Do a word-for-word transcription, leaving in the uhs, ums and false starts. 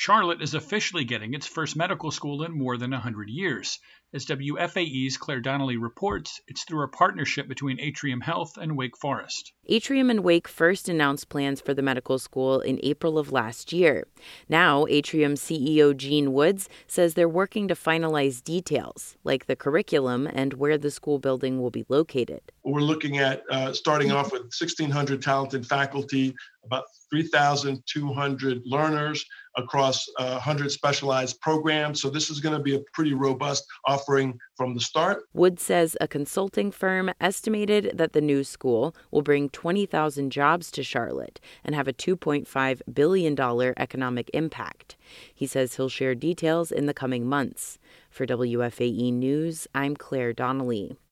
Charlotte is officially getting its first medical school in more than one hundred years. As W F A E's Claire Donnelly reports, it's through a partnership between Atrium Health and Wake Forest. Atrium and Wake first announced plans for the medical school in April of last year. Now, Atrium C E O Gene Woods says they're working to finalize details, like the curriculum and where the school building will be located. We're looking at uh, starting off with sixteen hundred talented faculty, about three thousand two hundred learners across uh, one hundred specialized programs. So this is going to be a pretty robust offering from the start. Wood says a consulting firm estimated that the new school will bring twenty thousand jobs to Charlotte and have a two point five billion dollars economic impact. He says he'll share details in the coming months. For W F A E News, I'm Claire Donnelly.